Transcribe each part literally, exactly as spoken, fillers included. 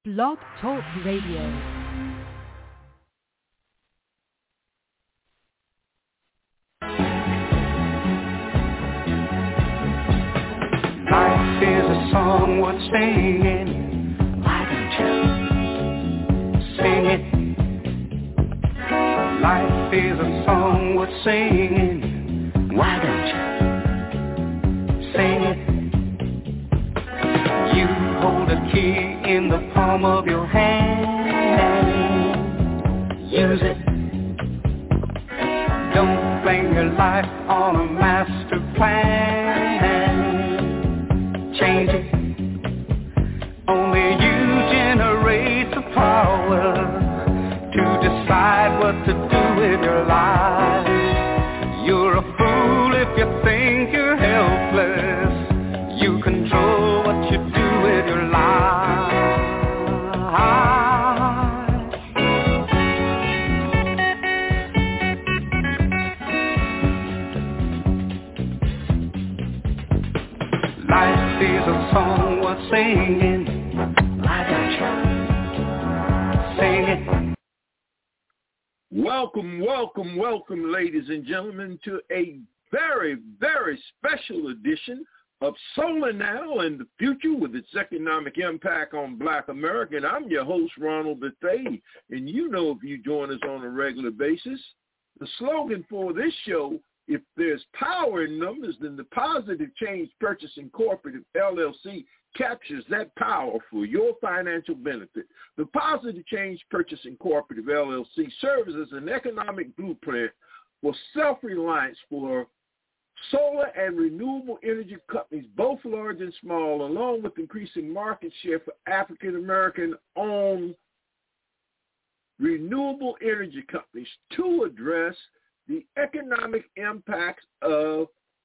Blog Talk Radio. Life is a song worth singing. Why don't you sing it? Life is a song worth singing. Why don't you sing it? You hold a key in the palm of your hand. Use it. Don't blame your life on a master plan. Change it. Only you generate the power to decide what to do with your life. You're a fool if you think you're helpless. You control what you do with your life. Life is a song worth singing. Why don't you sing it? Welcome, welcome, welcome, ladies and gentlemen, to a very, very special edition of Solar Now and the Future with its economic impact on Black America. And I'm your host, Ronald Bethea. And you know, if you join us on a regular basis, the slogan for this show, if there's power in numbers, then the Positive Change Purchasing Cooperative, L L C, captures that power for your financial benefit. The Positive Change Purchasing Cooperative, L L C, serves as an economic blueprint for self-reliance for solar and renewable energy companies, both large and small, along with increasing market share for African-American-owned renewable energy companies to address the economic impacts of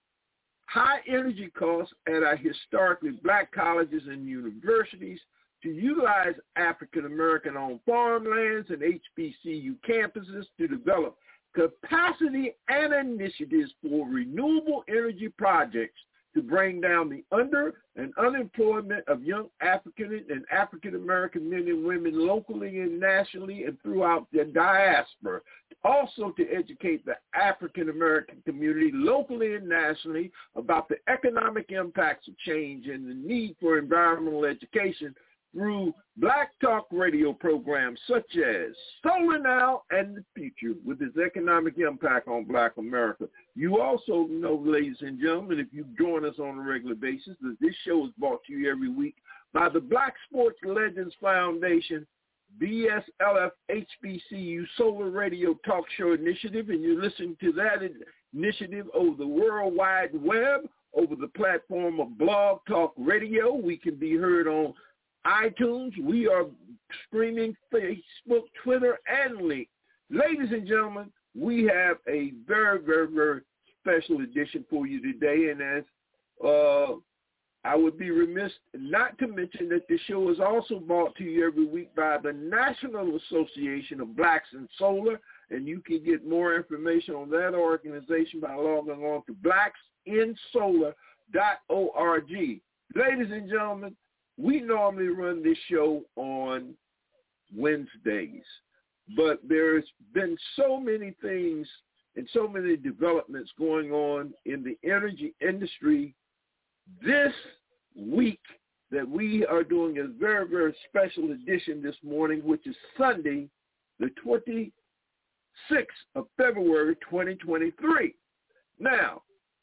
high energy costs at our historically black colleges and universities, to utilize African-American-owned farmlands and H B C U campuses to develop capacity and initiatives for renewable energy projects to bring down the under and unemployment of young African and African-American men and women locally and nationally and throughout the diaspora. Also to educate the African-American community locally and nationally about the economic impacts of change and the need for environmental education through Black Talk radio programs such as Solar Now and the Future with its economic impact on Black America. You also know, ladies and gentlemen, if you join us on a regular basis, that this show is brought to you every week by the Black Sports Legends Foundation, B S L F H B C U Solar Radio Talk Show Initiative, and you listen to that initiative over the World Wide Web, over the platform of Blog Talk Radio. We can be heard on iTunes. We are streaming Facebook, Twitter, and Link. Ladies and gentlemen, we have a very, very, very special edition for you today, and as uh, I would be remiss not to mention that the show is also brought to you every week by the National Association of Blacks in Solar, and you can get more information on that organization by logging on to blacks in solar dot org. Ladies and gentlemen, we normally run this show on Wednesdays, but there's been so many things and so many developments going on in the energy industry this week that we are doing a very, very special edition this morning, which is Sunday, the twenty-sixth of February, twenty twenty-three. Now,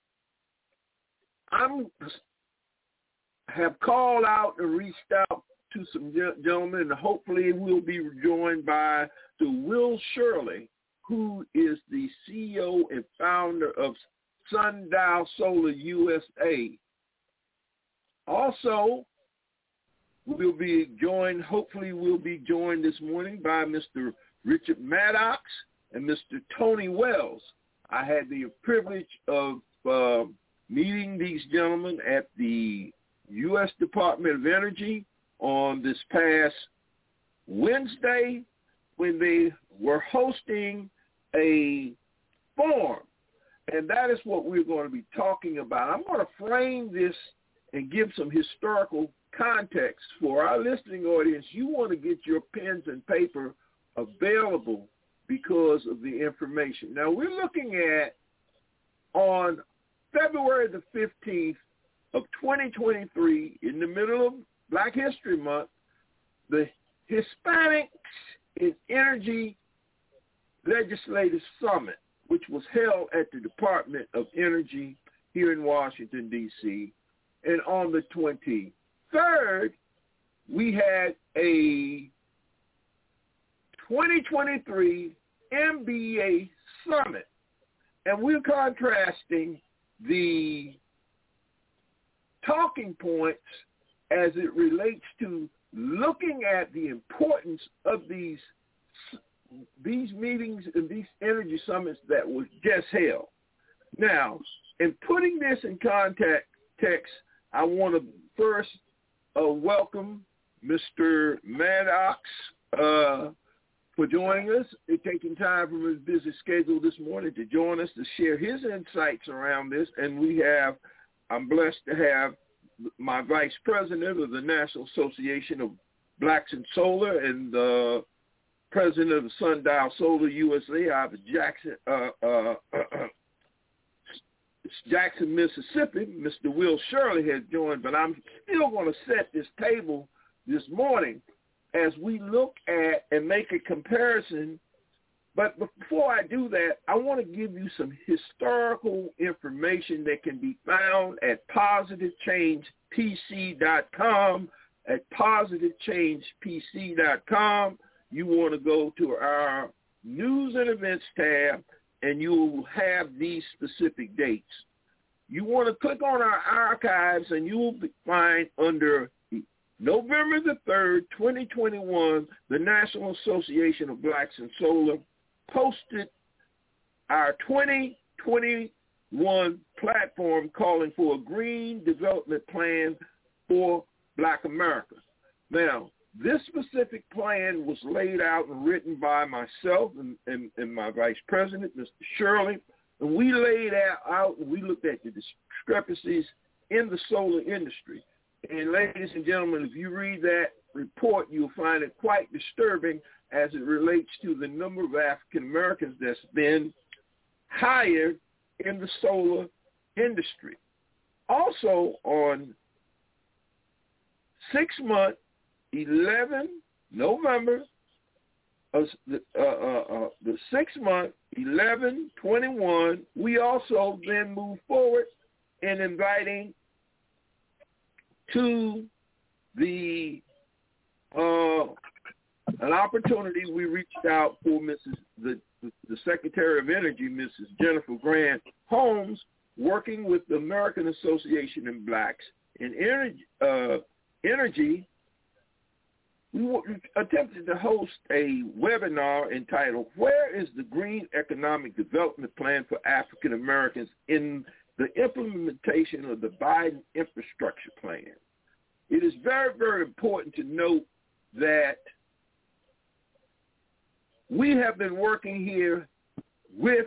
I'm have called out and reached out to some gentlemen, and hopefully we'll be joined by to Will Shirley, who is the C E O and founder of Sundial Solar U S A. Also, we'll be joined, hopefully we'll be joined this morning by Mister Richard Maddox and Mister Tony Wells. I had the privilege of uh, meeting these gentlemen at the U S Department of Energy on this past Wednesday when they were hosting a forum. And that is what we're going to be talking about. I'm going to frame this and give some historical context, for our listening audience, you want to get your pens and paper available because of the information. Now, we're looking at on February the fifteenth of twenty twenty-three, in the middle of Black History Month, the Hispanics in Energy Legislative Summit, which was held at the Department of Energy here in Washington, D C. And on the twenty-third, we had a twenty twenty-three M B A Summit. And we're contrasting the talking points as it relates to looking at the importance of these these meetings and these energy summits that was just held. Now, in putting this in context, I want to first uh, welcome Mister Maddox uh, for joining us and taking time from his busy schedule this morning to join us to share his insights around this. And we have, I'm blessed to have my vice president of the National Association of Blacks in Solar and the president of the Sundial Solar U S A, out of Jackson, uh, uh, uh, Jackson, Mississippi. Mister Will Shirley has joined, but I'm still going to set this table this morning as we look at and make a comparison. But before I do that, I want to give you some historical information that can be found at positive change p c dot com. At positive change p c dot com, you want to go to our News and Events tab, and you will have these specific dates. You want to click on our archives, and you will find under November the third, twenty twenty-one, the National Association of Blacks in Solar posted our twenty twenty-one platform calling for a green development plan for Black America. Now, this specific plan was laid out and written by myself and, and, and my vice president, Mister Shirley, and we laid out and we looked at the discrepancies in the solar industry. And ladies and gentlemen, if you read that report, you'll find it quite disturbing as it relates to the number of African Americans that's been hired in the solar industry. Also, on six month, eleven November, uh, the, uh, uh, uh, the six month, eleven twenty-one, we also then move forward in inviting to the uh, an opportunity. We reached out for Missus the the Secretary of Energy, Missus Jennifer Grant Holmes, working with the American Association of Blacks in Energy. Uh, energy we attempted to host a webinar entitled "Where is the Green Economic Development Plan for African Americans in the Implementation of the Biden Infrastructure Plan?" It is very, very important to note that we have been working here with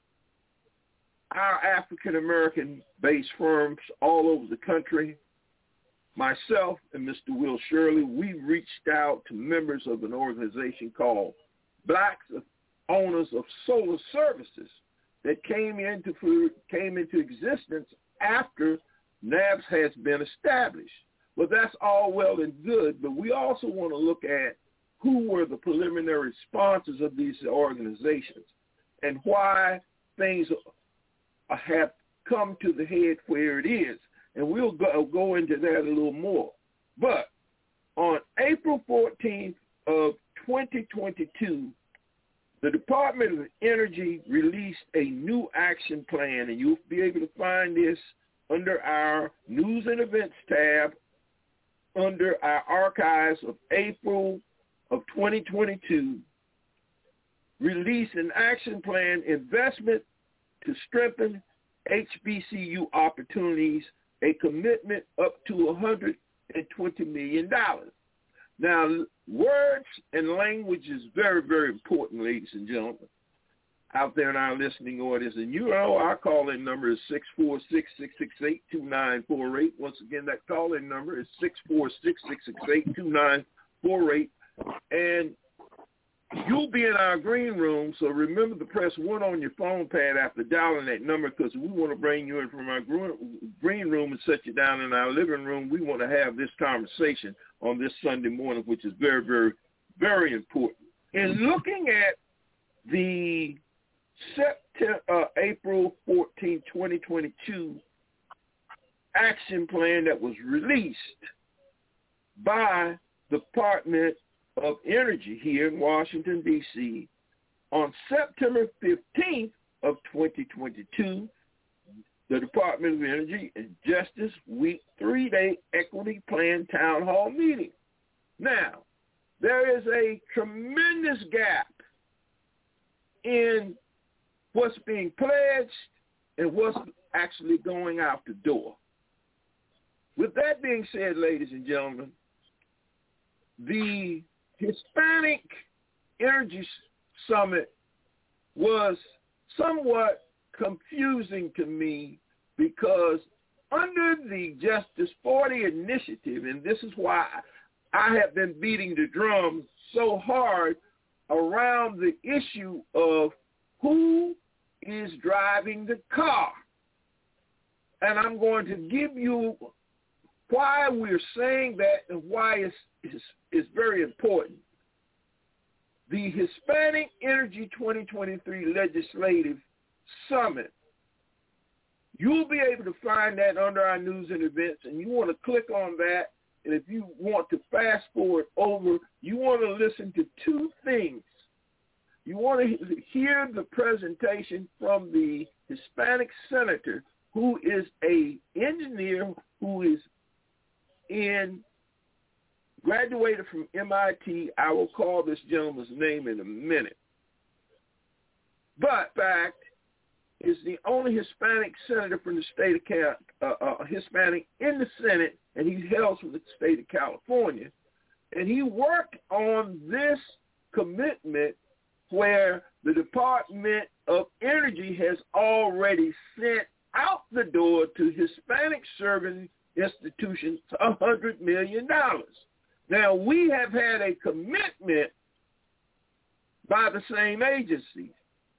our African-American-based firms all over the country. Myself and Mister Will Shirley, we reached out to members of an organization called Blacks Owners of Solar Services that came into came into existence after N A B S has been established. Well, that's all well and good, but we also want to look at who were the preliminary sponsors of these organizations and why things have come to the head where it is. And we'll go, go into that a little more. But on April fourteenth of twenty twenty-two, the Department of Energy released a new action plan, and you'll be able to find this under our News and Events tab, under our archives of April of twenty twenty-two, released an action plan, investment to strengthen H B C U opportunities, a commitment up to one hundred twenty million dollars. Now, words and language is very, very important, ladies and gentlemen. out there in our listening audience. And you know our call-in number is six four six, six six eight, two nine four eight. Once again, that call-in number is six four six, six six eight, two nine four eight. And you'll be in our green room, so remember to press one on your phone pad after dialing that number, because we want to bring you in from our green room and set you down in our living room. We want to have this conversation on this Sunday morning, which is very, very, very important. In looking at the September, uh, April fourteenth, twenty twenty-two action plan that was released by the Department of Energy here in Washington, D C on September fifteenth of twenty twenty-two, the Department of Energy and Justice Week three-day Equity Plan Town Hall meeting. Now, there is a tremendous gap in what's being pledged and what's actually going out the door. With that being said, ladies and gentlemen, the Hispanic Energy Summit was somewhat confusing to me, because under the Justice forty initiative, and this is why I have been beating the drum so hard around the issue of who is driving the car. And I'm going to give you why we're saying that and why it's, it's, it's very important. The Hispanic Energy twenty twenty-three Legislative Summit, you'll be able to find that under our news and events, and you want to click on that. And if you want to fast forward over, you want to listen to two things. You want to hear the presentation from the Hispanic senator, who is a engineer who is in graduated from M I T. I will call this gentleman's name in a minute. But fact is the only Hispanic senator from the state of Cal, uh, uh, Hispanic in the Senate, and he hails from the state of California. And he worked on this commitment where the Department of Energy has already sent out the door to Hispanic serving institutions one hundred million dollars. Now, we have had a commitment by the same agency.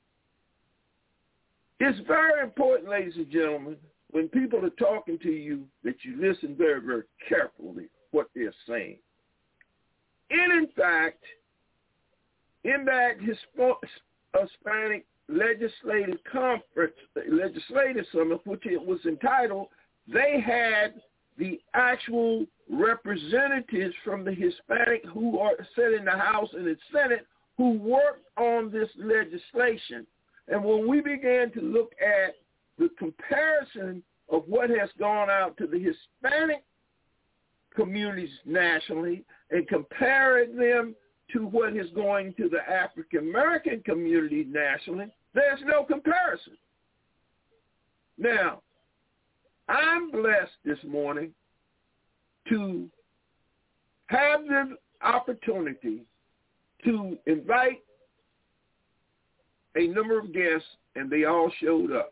It's very important, ladies and gentlemen, when people are talking to you, that you listen very, very carefully what they're saying. And in fact, in that Hispanic Legislative Conference, Legislative Summit, which it was entitled, they had the actual representatives from the Hispanic who are set in the House and the Senate who worked on this legislation. And when we began to look at the comparison of what has gone out to the Hispanic communities nationally and comparing them to what is going to the African-American community nationally, there's no comparison. Now, I'm blessed this morning to have the opportunity to invite a number of guests, and they all showed up.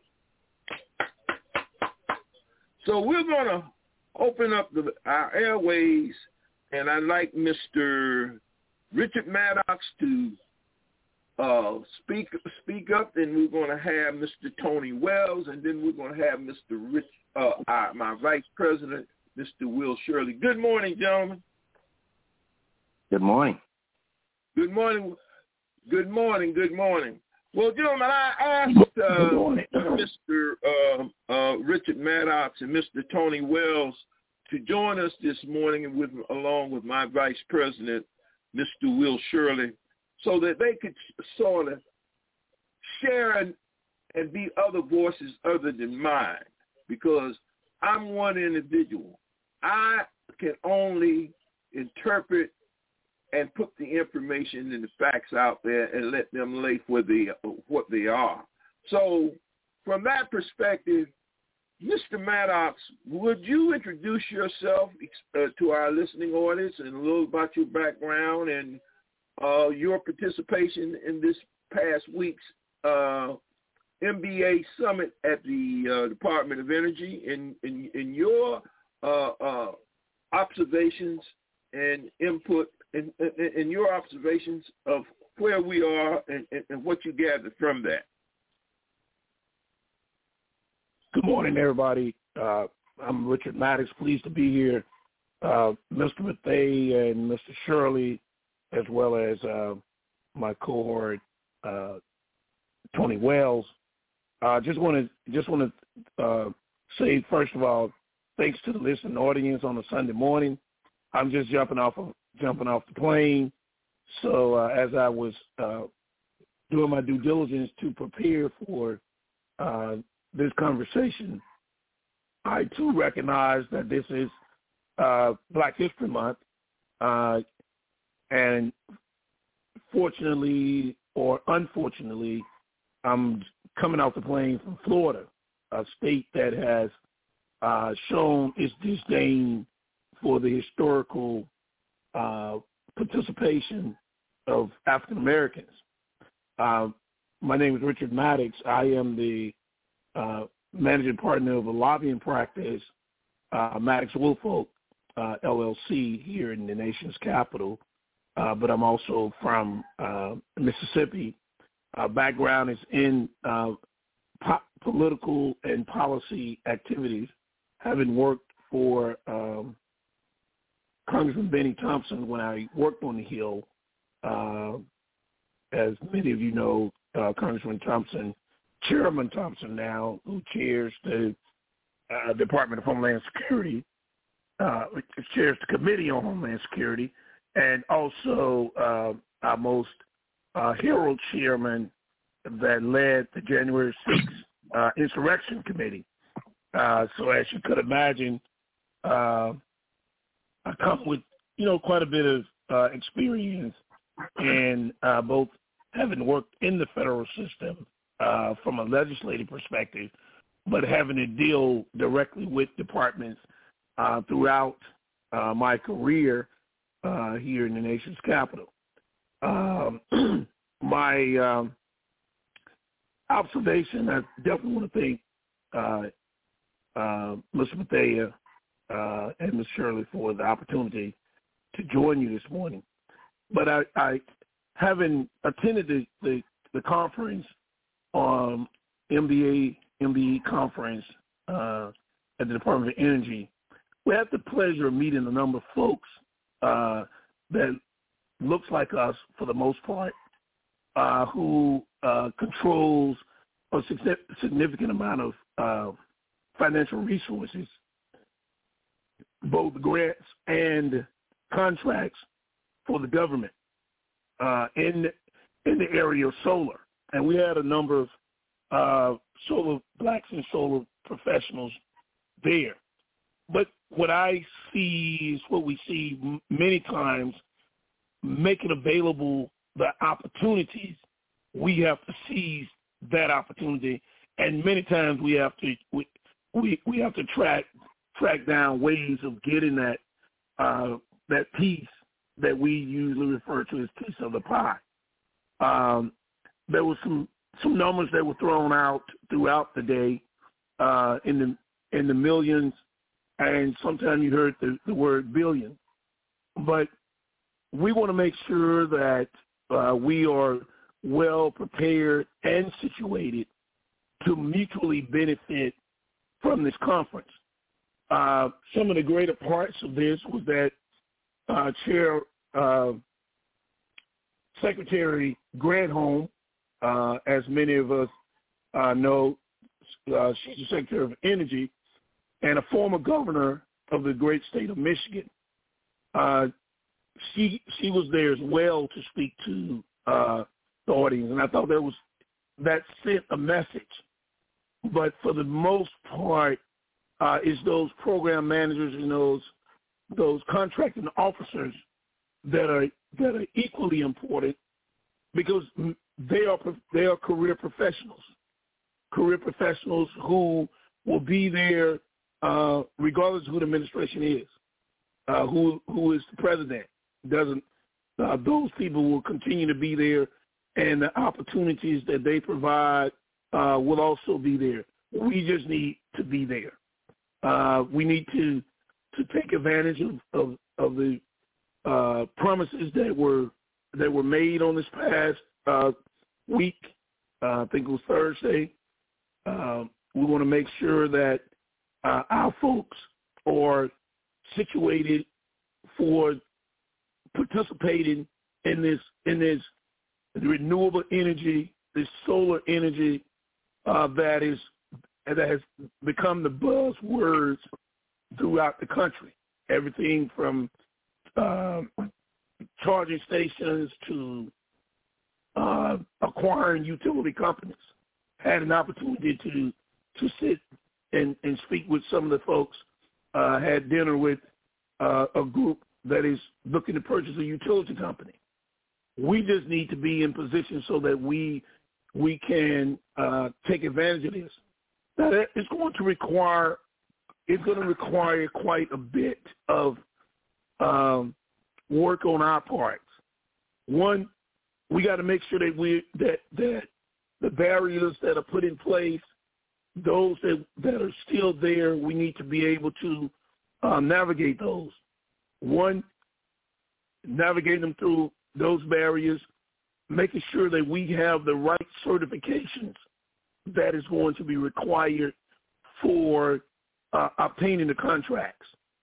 So we're going to open up the, our airways, and I'd like Mister Richard Maddox to uh, speak speak up. Then we're going to have Mister Tony Wells, and then we're going to have Mister Rich, uh, uh, my Vice President, Mister Will Shirley. Good morning, gentlemen. Good morning. Good morning. Good morning. Good morning. Well, gentlemen, I asked uh, Mister Uh, uh, Richard Maddox and Mister Tony Wells to join us this morning, with along with my Vice President, Mister Will Shirley, so that they could sort of share and, and be other voices other than mine, because I'm one individual. I can only interpret and put the information and the facts out there and let them lay where they, what they are. So from that perspective, Mister Maddox, would you introduce yourself uh, to our listening audience and a little about your background and uh, your participation in this past week's uh, M B A summit at the uh, Department of Energy. In in, in your uh, uh, observations and input, in, in, in your observations of where we are and, and, and what you gathered from that. Good morning, everybody. Uh, I'm Richard Maddox. Pleased to be here. Uh, Mister Bethea and Mister Shirley, as well as uh, my cohort, uh, Tony Wells. I uh, just want to just want to uh, say, first of all, thanks to the listening audience on a Sunday morning. I'm just jumping off of jumping off the plane. So uh, as I was uh, doing my due diligence to prepare for uh, this conversation, I too recognize that this is uh, Black History Month, uh, and fortunately or unfortunately, I'm coming off the plane from Florida, a state that has uh, shown its disdain for the historical uh, participation of African Americans. Uh, my name is Richard Maddox. I am the uh, managing partner of a lobbying practice, uh, Maddox Woolfolk, uh, L L C, here in the nation's capital. Uh, but I'm also from uh, Mississippi. Uh, background is in uh, po- political and policy activities, having worked for um, Congressman Benny Thompson when I worked on the Hill. Uh, as many of you know, uh, Congressman Thompson, Chairman Thompson now, who chairs the uh, Department of Homeland Security, uh, chairs the Committee on Homeland Security, and also uh, our most uh, hero chairman that led the January sixth uh, Insurrection Committee. Uh, so as you could imagine, uh, I come with, you know, quite a bit of uh, experience in uh, both having worked in the federal system uh, from a legislative perspective, but having to deal directly with departments uh, throughout uh, my career uh, here in the nation's capital. Um, my um, observation, I definitely want to thank uh, uh, Mister Bethea uh, and Miz Shirley for the opportunity to join you this morning. But I, I having attended the, the, the conference, um, M B A, M B E conference uh, at the Department of Energy, we had the pleasure of meeting a number of folks uh, that looks like us for the most part, uh, who uh, controls a significant amount of uh, financial resources, both grants and contracts for the government uh, in in the area of solar. And we had a number of uh, solar blacks and solar professionals there. But what I see is what we see m- many times, making available the opportunities. We have to seize that opportunity, and many times we have to we we, we have to track track down ways of getting that uh, that piece that we usually refer to as piece of the pie. Um, there was some some numbers that were thrown out throughout the day uh, in the in the millions, and sometimes you heard the, the word billion. But we want to make sure that uh, we are well prepared and situated to mutually benefit from this conference. Uh, some of the greater parts of this was that uh, Chair uh, Secretary Granholm, uh, as many of us uh, know, uh, she's the Secretary of Energy and a former governor of the great state of Michigan. Uh, she she was there as well to speak to uh, the audience, and I thought that was that sent a message. But for the most part, uh, it's those program managers and those those contracting officers that are that are equally important, because they are they are career professionals, career professionals who will be there uh, regardless of who the administration is, uh, who who is the president. Doesn't uh, those people will continue to be there and the opportunities that they provide uh, will also be there. We just need to be there. Uh, we need to to take advantage of of, of the uh, promises that were that were made on this past uh, week. Uh, I think it was Thursday. Uh, we want to make sure that uh, our folks are situated for participating in this in this renewable energy, this solar energy uh, that is that has become the buzzwords throughout the country. Everything from um, charging stations to uh, acquiring utility companies. Had an opportunity to to sit and, and speak with some of the folks. Uh, had dinner with uh, a group that is looking to purchase a utility company. We just need to be in position so that we we can uh, take advantage of this. Now, it's going to require it's going to require quite a bit of um, work on our parts. One, we got to make sure that we that that the barriers that are put in place, those that that are still there, we need to be able to uh, navigate those. One, navigate them through those barriers, making sure that we have the right certifications that is going to be required for uh, obtaining the contracts.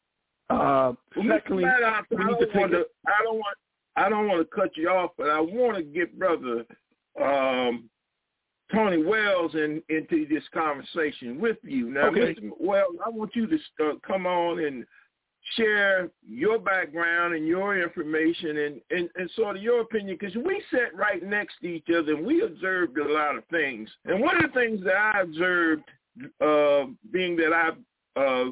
Uh, secondly, I, we I, need to don't take want to, I don't want I don't want to cut you off, but I want to get Brother um, Tony Wells in, into this conversation with you. Now, okay. Mister Wells, I want you to uh, come on and share your background and your information and, and, and sort of your opinion, because we sat right next to each other and we observed a lot of things. And one of the things that I observed, uh, being that I uh,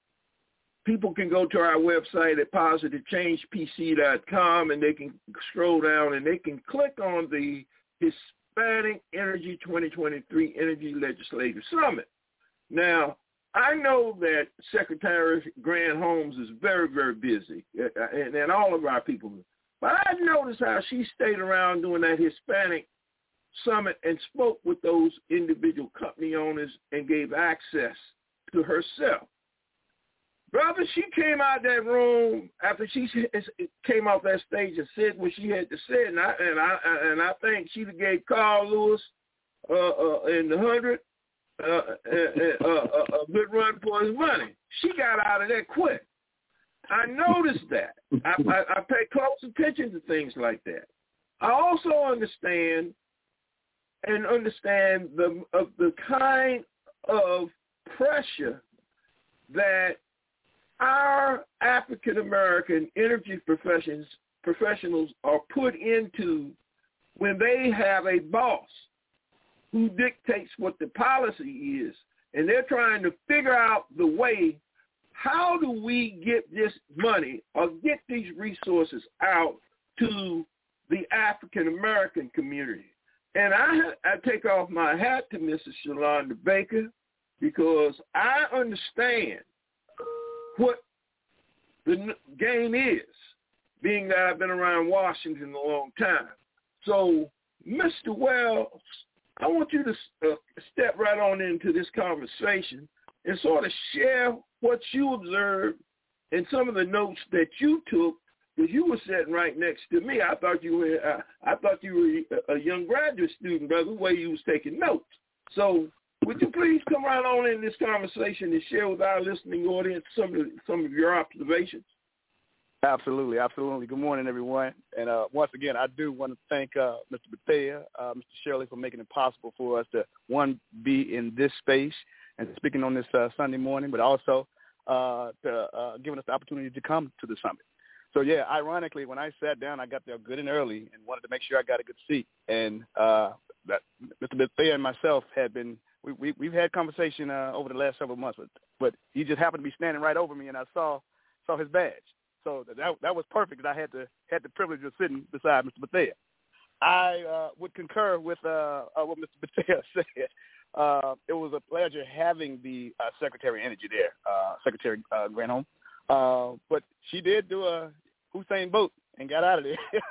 people can go to our website at positive change p c dot com and they can scroll down and they can click on the Hispanic Energy twenty twenty-three Energy Legislative Summit. Now, I know that Secretary Granholm is very, very busy, and, and all of our people. But I've noticed how she stayed around doing that Hispanic Summit and spoke with those individual company owners and gave access to herself. Brother, she came out that room after she came off that stage and said what she had to say, and I and I and I think she gave Carl Lewis uh, uh, in the hundred uh, uh, uh, uh, a good run for his money. She got out of there quick. I noticed that. I, I, I pay close attention to things like that. I also understand and understand the of the kind of pressure that our African-American energy professions, professionals are put into when they have a boss who dictates what the policy is, and they're trying to figure out the way, how do we get this money or get these resources out to the African-American community. And I, I take off my hat to Missus Shalonda Baker, because I understand what the game is, being that I've been around Washington a long time. So, Mister Wells, I want you to uh, step right on into this conversation and sort of share what you observed and some of the notes that you took, because you were sitting right next to me. I thought you were uh, I thought you were a young graduate student, brother, the way you was taking notes. So, would you please come right on in this conversation and share with our listening audience some of some of your observations? Absolutely, absolutely. Good morning, everyone. And uh, once again, I do want to thank uh, Mister Bethea, uh, Mister Shirley, for making it possible for us to, one, be in this space and speaking on this uh, Sunday morning, but also uh, to, uh, giving us the opportunity to come to the summit. So, yeah, ironically, when I sat down, I got there good and early and wanted to make sure I got a good seat. And uh, that Mister Bethea and myself had been We, we, we've had conversation uh, over the last several months, but, but he just happened to be standing right over me, and I saw saw his badge. So that that was perfect, because I had the had the privilege of sitting beside Mister Bethea. I uh, would concur with uh, uh, what Mister Bethea said. Uh, it was a pleasure having the uh, Secretary of Energy there, uh, Secretary uh, Granholm. Uh, but she did do a Usain Bolt and got out of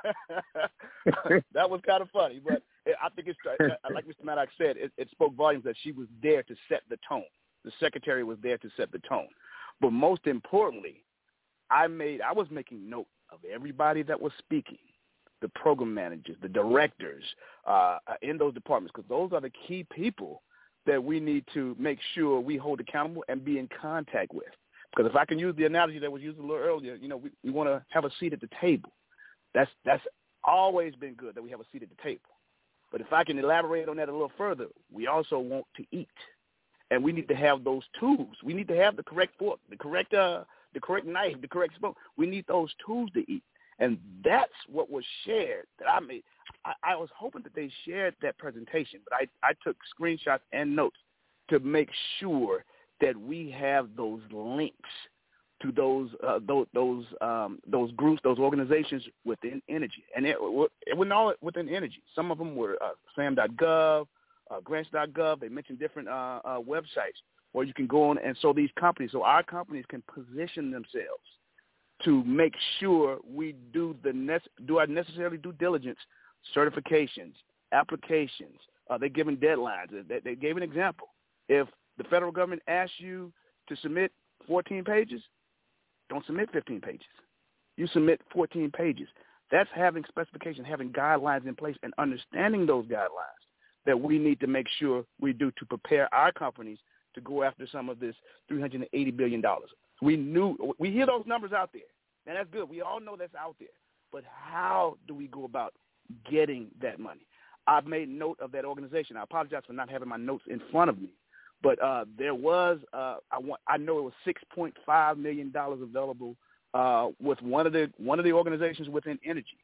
there. That was kind of funny, but I think it's like Mister Maddox said. It, it spoke volumes that she was there to set the tone. The secretary was there to set the tone. But most importantly, I made I was making note of everybody that was speaking, the program managers, the directors uh, in those departments, because those are the key people that we need to make sure we hold accountable and be in contact with. Because if I can use the analogy that was used a little earlier, you know, we, we want to have a seat at the table. That's that's always been good, that we have a seat at the table. But if I can elaborate on that a little further, we also want to eat. And we need to have those tools. We need to have the correct fork, the correct uh, the correct knife, the correct spoon. We need those tools to eat. And that's what was shared that I made. I, I was hoping that they shared that presentation, but I, I took screenshots and notes to make sure that we have those links to those uh, those those, um, those groups, those organizations within energy. And it, it wasn't all within energy. Some of them were uh, sam dot gov, uh, grants dot gov. They mentioned different uh, uh, websites where you can go on. And so these companies, so our companies can position themselves to make sure we do the nec- do our necessary due diligence, certifications, applications. Uh, they're giving deadlines. They, they gave an example. If the federal government asks you to submit fourteen pages, don't submit fifteen pages. You submit fourteen pages. That's having specifications, having guidelines in place, and understanding those guidelines that we need to make sure we do to prepare our companies to go after some of this three hundred eighty billion dollars. We knew we hear those numbers out there, and that's good. We all know that's out there. But how do we go about getting that money? I've made note of that organization. I apologize for not having my notes in front of me, but uh, there was uh, I want I know it was six point five million dollars available uh, with one of the one of the organizations within energy,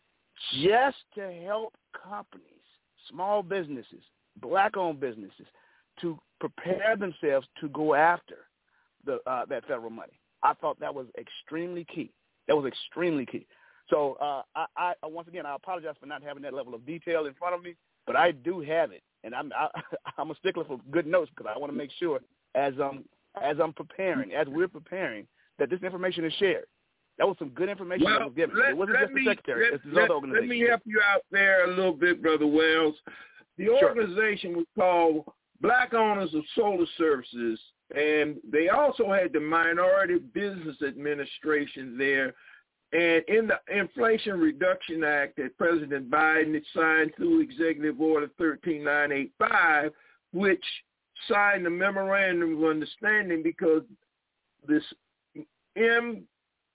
just to help companies, small businesses, black-owned businesses, to prepare themselves to go after the uh, that federal money. I thought that was extremely key. That was extremely key. So uh, I, I once again, I apologize for not having that level of detail in front of me, but I do have it, and I'm I, I'm a stickler for good notes because I want to make sure as um as I'm preparing, as we're preparing, that this information is shared. That was some good information well, that was given. Let, it wasn't just me, the secretary; let, it's this let, other organization. Let me help you out there a little bit, Brother Wells. The organization sure. was called Black Owners of Solar Services, and they also had the Minority Business Administration there. And in the Inflation Reduction Act that President Biden had signed through Executive Order one three nine eight five, which signed the Memorandum of Understanding because this M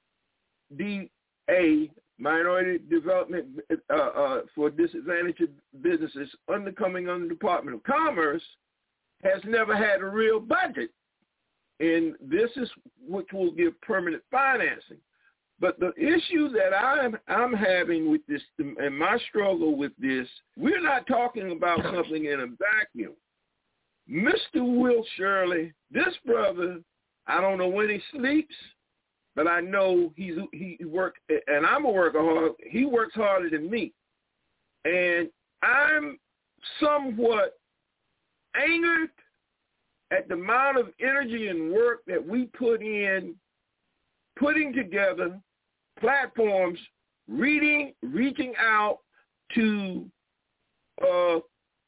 D A, Minority Development uh, uh, for Disadvantaged Businesses, under coming under the Department of Commerce, has never had a real budget. And this is which will give permanent financing. But the issue that I'm I'm having with this and my struggle with this, we're not talking about something in a vacuum. Mister Will Shirley, this brother, I don't know when he sleeps, but I know he's he works, and I'm a workaholic. He works harder than me, and I'm somewhat angered at the amount of energy and work that we put in putting together platforms, reading, reaching out to uh,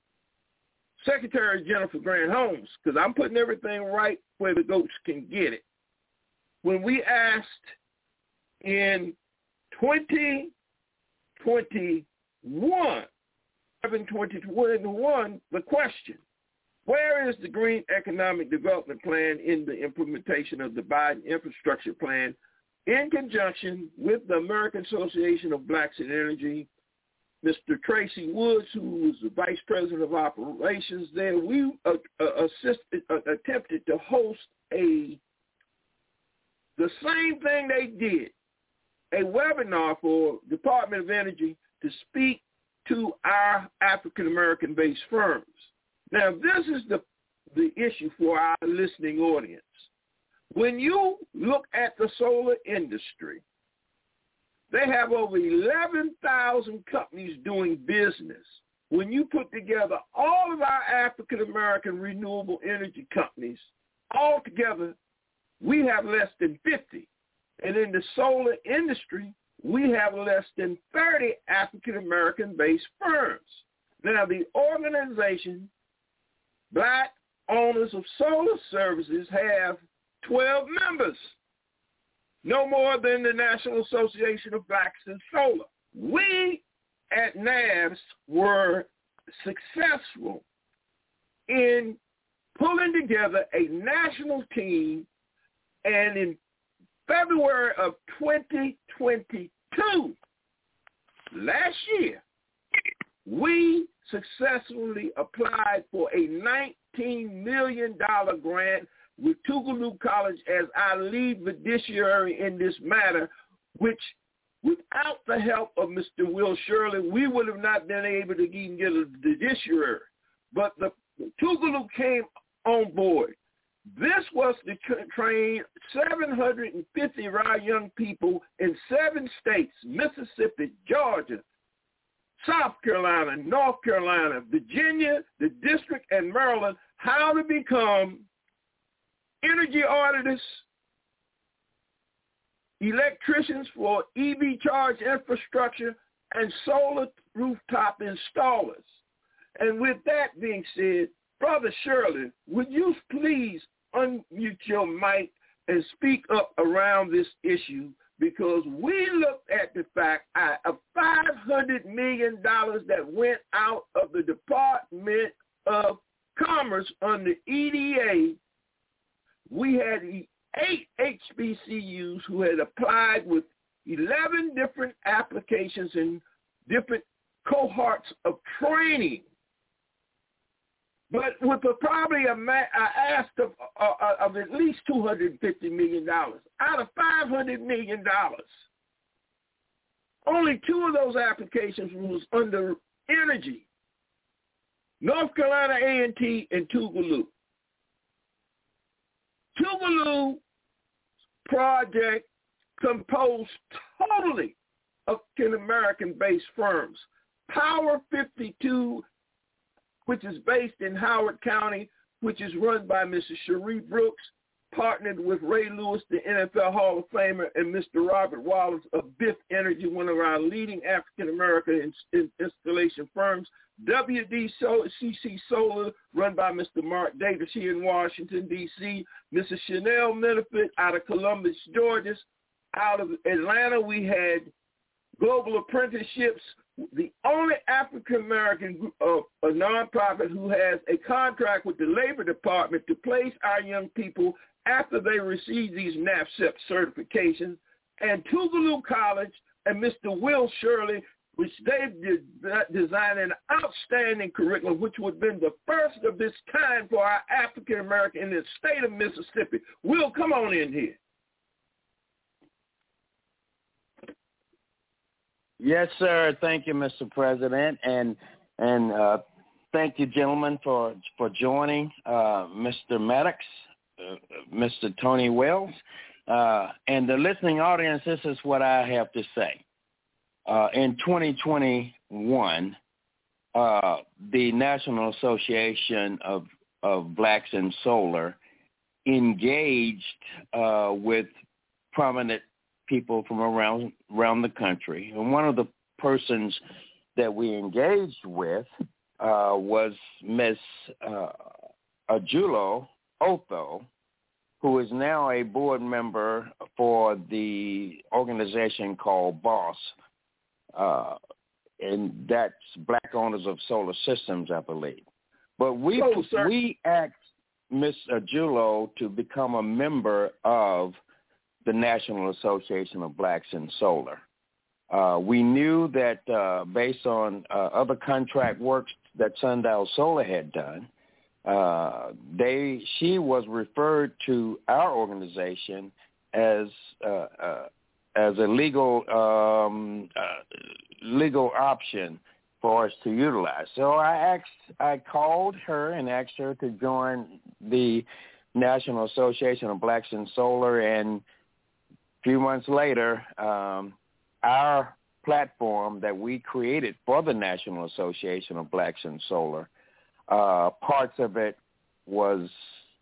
Secretary Jennifer Granholm, because I'm putting everything right where the goats can get it. When we asked in twenty twenty-one, twenty twenty-one, the question, where is the Green Economic Development Plan in the implementation of the Biden Infrastructure Plan in conjunction with the American Association of Blacks in Energy, Mister Tracy Woods, who was the Vice President of Operations there? We uh, uh, assisted, uh, attempted to host a the same thing they did, a webinar for Department of Energy to speak to our African-American based firms. Now, this is the, the issue for our listening audience. When you look at the solar industry, they have over eleven thousand companies doing business. When you put together all of our African-American renewable energy companies, all together, we have less than fifty. And in the solar industry, we have less than thirty African-American-based firms. Now, the organization, Black Owners of Solar Services, have twelve members, no more than the National Association of Blacks in Solar. We at N A B S were successful in pulling together a national team, and in February of twenty twenty-two, last year, we successfully applied for a nineteen million dollars grant with Tougaloo College as our lead fiduciary in this matter, which without the help of Mister Will Shirley, we would have not been able to even get a fiduciary. But the Tougaloo came on board. This was to train seven hundred fifty of our young people in seven states, Mississippi, Georgia, South Carolina, North Carolina, Virginia, the district, and Maryland, how to become energy auditors, electricians for E V charge infrastructure, and solar rooftop installers. And with that being said, Brother Shirley, would you please unmute your mic and speak up around this issue, because we looked at the fact of five hundred million dollars that went out of the Department of Commerce under E D A. We had eight H B C Us who had applied with eleven different applications and different cohorts of training. But with a, probably a, a ask of, uh, of at least two hundred fifty million dollars out of five hundred million dollars. Only two of those applications was under energy, North Carolina A and T and Tougaloo. Tougaloo project composed totally of African-American-based firms. Power fifty-two, which is based in Howard County, which is run by Missus Cherie Brooks, partnered with Ray Lewis, the N F L Hall of Famer, and Mister Robert Wallace of Biff Energy, one of our leading African-American in, in installation firms. W D C C Solar, run by Mister Mark Davis here in Washington, D C Missus Chanel Menifit out of Columbus, Georgia. Out of Atlanta, we had Global Apprenticeships, the only African-American uh, a nonprofit who has a contract with the Labor Department to place our young people after they receive these NABCEP certifications, and Tougaloo College and Mister Will Shirley, which they've de- designed an outstanding curriculum, which would have been the first of this kind for our African-American in the state of Mississippi. Will, come on in here. Yes, sir. Thank you, Mister President, and and uh, thank you, gentlemen, for for joining uh, Mister Maddox, uh, Mister Tony Wells, uh, and the listening audience. This is what I have to say. Uh, in twenty twenty-one, uh, the National Association of of Blacks in Solar engaged uh, with prominent people from around around the country, and one of the persons that we engaged with uh, was Miss Uh, Ajulo Otho, who is now a board member for the organization called BOSS, uh, and that's Black Owners of Solar Systems, I believe. But we oh, we asked Miss Ajulo to become a member of the National Association of Blacks in Solar. Uh, we knew that uh, based on uh, other contract works that Sundial Solar had done, uh, they she was referred to our organization as uh, uh, as a legal um, uh, legal option for us to utilize. So I asked, I called her and asked her to join the National Association of Blacks in Solar, and a few months later, um, our platform that we created for the National Association of Blacks in Solar, uh, parts of it was,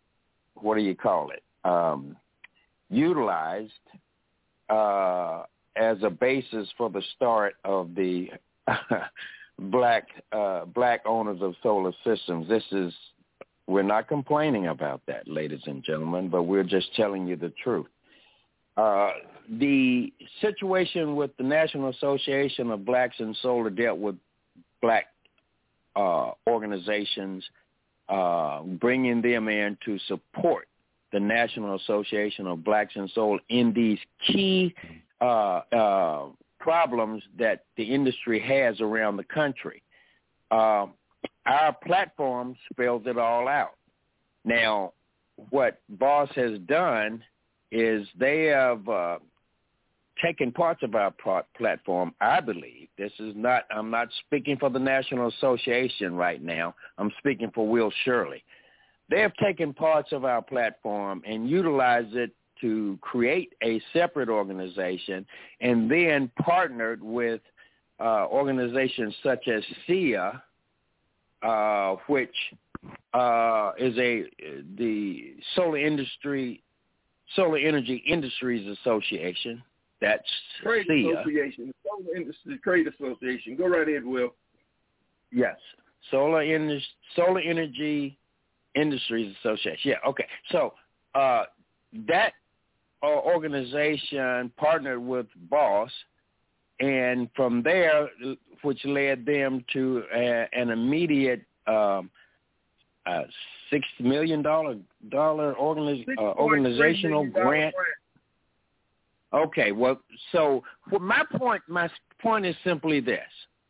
what do you call it, um, utilized, uh, as a basis for the start of the black uh, black owners of solar systems. This is, we're not complaining about that, ladies and gentlemen, but we're just telling you the truth. Uh, the situation with the National Association of Blacks in Solar dealt with black uh, organizations, uh, bringing them in to support the National Association of Blacks in Solar in these key uh, uh, problems that the industry has around the country. Uh, our platform spells it all out. Now, what BOSS has done is they have uh, taken parts of our platform, I believe. This is not, I'm not speaking for the National Association right now. I'm speaking for Will Shirley. They have taken parts of our platform and utilized it to create a separate organization, and then partnered with uh, organizations such as S E A, uh, which uh, is a the solar industry, Solar Energy Industries Association. That's Trade S E A. Association, Solar Industry Trade Association. Go right ahead, Will. Yes, Solar Indus- Solar Energy Industries Association. Yeah, okay. So uh, that uh, organization partnered with BOSS, and from there, which led them to a, an immediate um, uh, six million dollar dollar organiz- uh, organizational grant. grant. Okay, well, so well, my point, my point is simply this.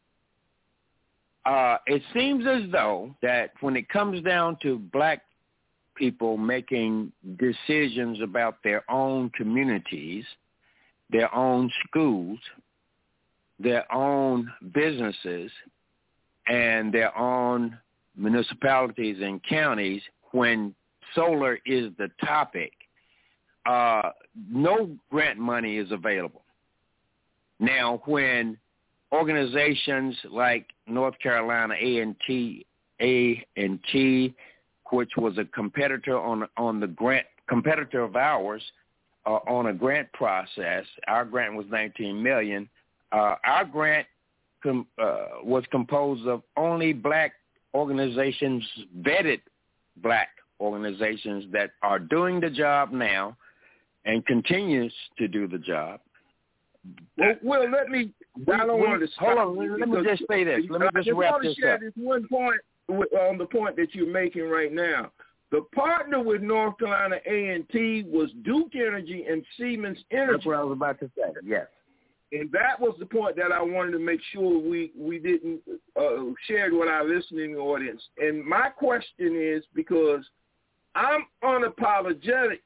Uh, it seems as though that when it comes down to black people making decisions about their own communities, their own schools, their own businesses, and their own municipalities and counties, when solar is the topic, uh, no grant money is available. Now, when organizations like North Carolina A and T, A and T, which was a competitor on on the grant competitor of ours uh, on a grant process, our grant was nineteen million dollars. Uh, our grant com, uh, was composed of only black organizations, vetted black organizations that are doing the job now and continues to do the job. Well, well let me. I don't want to hold on. Let me just say this. Let me just, just wrap this share up. This one point on the point that you're making right now. The partner with North Carolina A and T was Duke Energy and Siemens Energy. That's what I was about to say. Yes. And that was the point that I wanted to make sure we we didn't uh, share with our listening audience. And my question is, because I'm unapologetically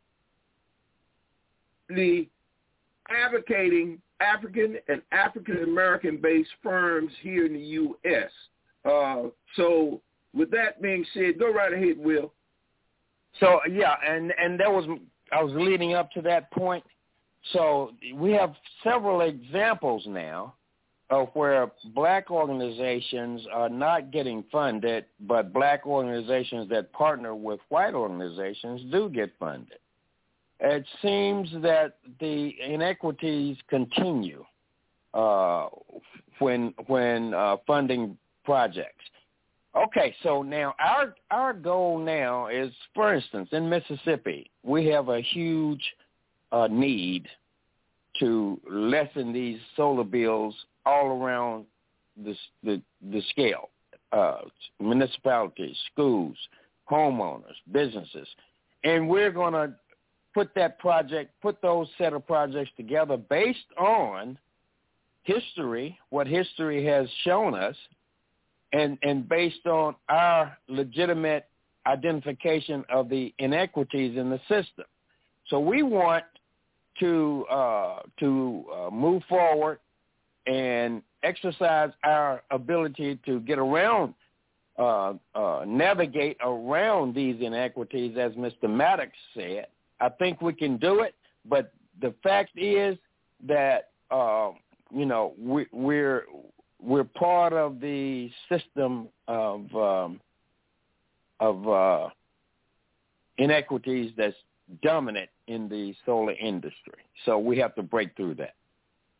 advocating African and African-American based firms here in the U S Uh, so with that being said, go right ahead, Will. So, yeah, and, and that was, I was leading up to that point. So we have several examples now of where black organizations are not getting funded, but black organizations that partner with white organizations do get funded. It seems that the inequities continue uh, when when uh, funding projects. Okay, so now our our goal now is, for instance, in Mississippi, we have a huge uh, need to lessen these solar bills all around the the, the scale, uh, municipalities, schools, homeowners, businesses, and we're going to put that project, put those set of projects together based on history, what history has shown us, and, and based on our legitimate identification of the inequities in the system. So we want to uh, to uh, move forward and exercise our ability to get around, uh, uh, navigate around these inequities, as Mister Maddox said. I think we can do it, but the fact is that uh, you know we, we're we're part of the system of um, of uh, inequities that's dominant in the solar industry. So we have to break through that.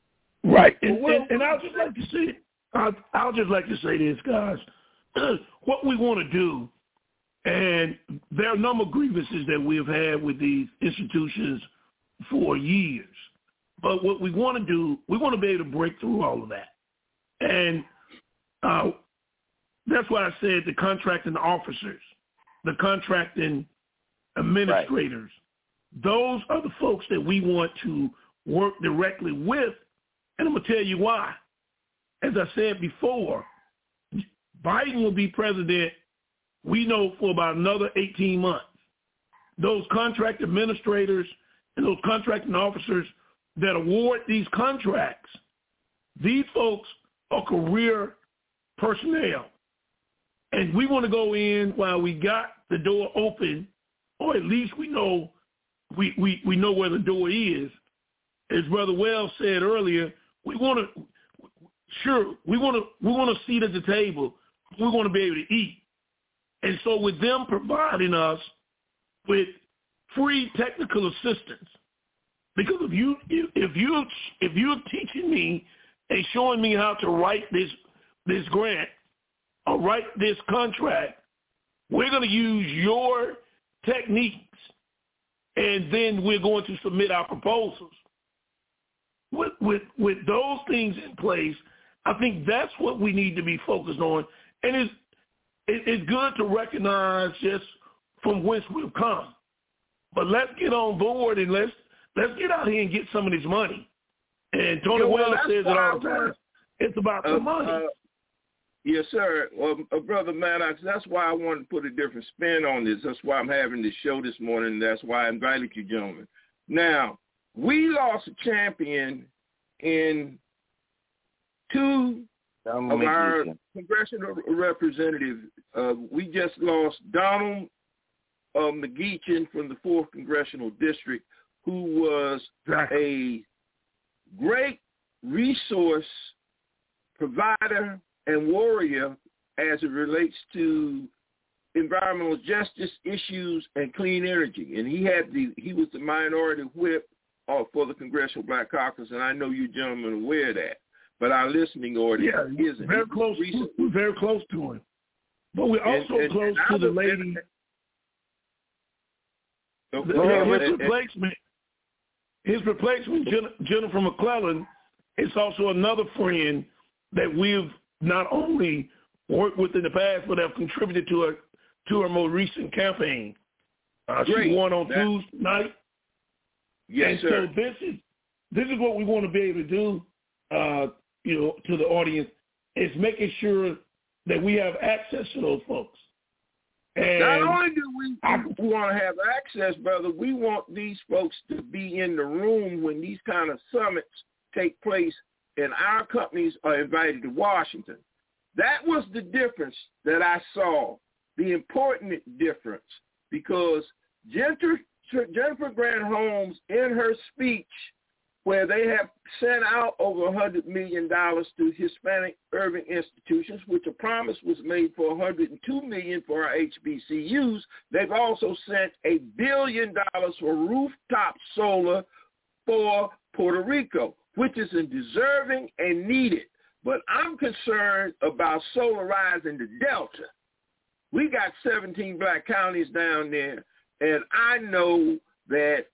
Right, and, and, and I'll just like to say, I'll, I'll just like to say this, guys. What we want to do, and there are a number of grievances that we have had with these institutions for years. But what we want to do, we want to be able to break through all of that. And uh, that's why I said the contracting officers, the contracting administrators, right. Those are the folks that we want to work directly with. And I'm going to tell you why. As I said before, Biden will be president, we know, for about another eighteen months. Those contract administrators and those contracting officers that award these contracts, these folks are career personnel. And we want to go in while we got the door open, or at least we know we, we, we know where the door is. As Brother Wells said earlier, we want to sure we want to we want a seat at the table. We want to be able to eat. And so with them providing us with free technical assistance, because if you if you if you're teaching me and showing me how to write this this grant or write this contract, we're going to use your techniques, and then we're going to submit our proposals. With with with those things in place, I think that's what we need to be focused on. And it's it, it's good to recognize just from whence we've come. But let's get on board and let's let's get out here and get some of this money. And Tony yeah, well, Wells says it all the time. It's about the uh, money. Uh, yes, sir. Well, uh, Brother Maddox, that's why I wanted to put a different spin on this. That's why I'm having this show this morning. That's why I invited you gentlemen. Now, we lost a champion in two of our congressional representatives. Uh, we just lost Donald uh, McGeechan from the fourth Congressional District, who was a great resource provider and warrior as it relates to environmental justice issues and clean energy. And he had the he was the minority whip uh, for the Congressional Black Caucus, and I know you gentlemen are aware of that. But our listening audience yeah, isn't. Very close. We're very close to him. But we're also and, and, close and to the lady. And, the, well, his replacement, his replacement, Jennifer McClellan, is also another friend that we've not only worked with in the past, but have contributed to her to her most recent campaign. Uh, she won on that, Tuesday night. Yes, and sir. So this is this is what we want to be able to do. Uh, you know, to the audience, is making sure that we have access to those folks. And not only do we, we want to have access, brother, we want these folks to be in the room when these kind of summits take place and our companies are invited to Washington. That was the difference that I saw, the important difference, because Jennifer, Jennifer Granholm, in her speech, where they have sent out over one hundred million dollars to Hispanic urban institutions, which a promise was made for one hundred two million dollars for our H B C Us. They've also sent a billion dollars for rooftop solar for Puerto Rico, which is deserving and needed. But I'm concerned about solarizing the Delta. We got seventeen black counties down there, and I know that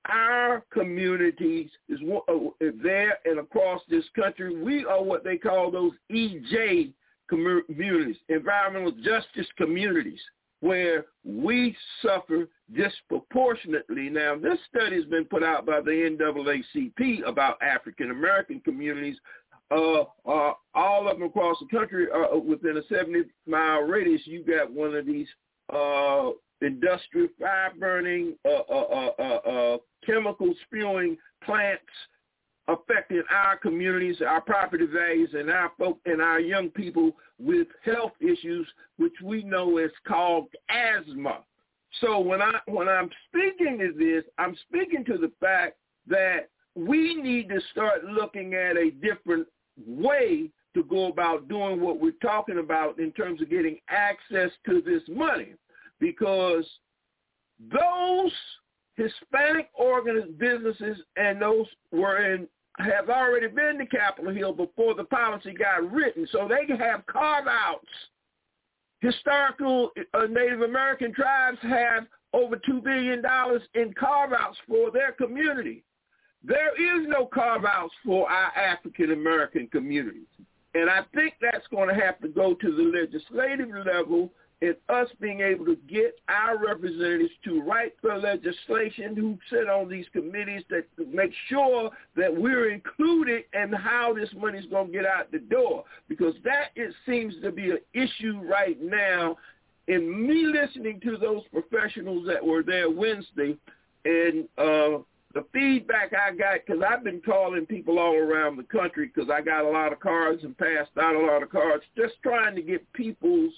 our communities is there and across this country. We are what they call those E J communities, environmental justice communities, where we suffer disproportionately. Now, this study has been put out by the N double A C P about African-American communities. Uh, uh, all of them across the country are within a seventy-mile radius. You got one of these uh, industrial fire-burning, uh, uh, uh, uh, chemical spewing plants affecting our communities, our property values, and our folk and our young people with health issues, which we know is called asthma. So when I when I'm speaking to this, I'm speaking to the fact that we need to start looking at a different way to go about doing what we're talking about in terms of getting access to this money, because those Hispanic organ businesses and those were in have already been to Capitol Hill before the policy got written, so they can have carve-outs. Historical uh, Native American tribes have over two billion dollars in carve-outs for their community. There is no carve-outs for our African American communities. And I think that's going to have to go to the legislative level and us being able to get our representatives to write the legislation who sit on these committees that make sure that we're included in how this money is going to get out the door. Because that, it seems to be an issue right now. In me listening to those professionals that were there Wednesday, and uh, the feedback I got, because I've been calling people all around the country because I got a lot of cards and passed out a lot of cards, just trying to get people's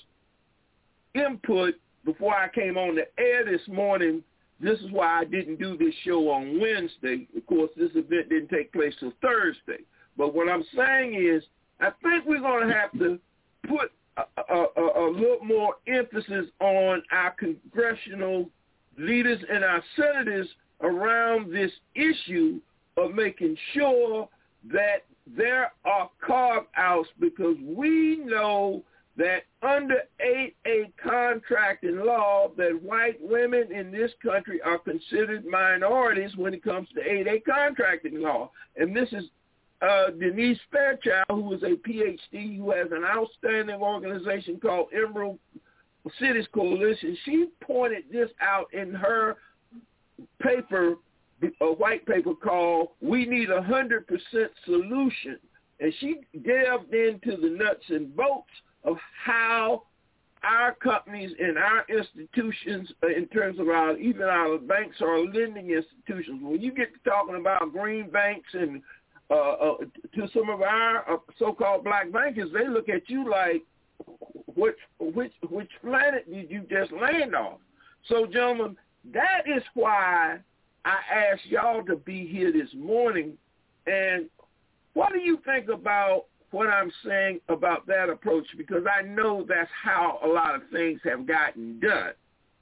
input before I came on the air this morning. This is why I didn't do this show on Wednesday. Of course, this event didn't take place till Thursday. But what I'm saying is I think we're going to have to put a, a, a, a little more emphasis on our congressional leaders and our senators around this issue of making sure that there are carve-outs, because we know that under eight A contracting law that white women in this country are considered minorities when it comes to eight A contracting law. And this is uh, Denise Fairchild, who is a P H D, who has an outstanding organization called Emerald Cities Coalition. She pointed this out in her paper, a white paper called We Need a one hundred percent Solution. And she delved into the nuts and bolts of how our companies and our institutions, uh, in terms of our, even our banks or lending institutions, when you get to talking about green banks and uh, uh, to some of our uh, so-called black bankers, they look at you like, which, which, which planet did you just land on? So, gentlemen, that is why I asked y'all to be here this morning. And what do you think about what I'm saying about that approach? Because I know that's how a lot of things have gotten done.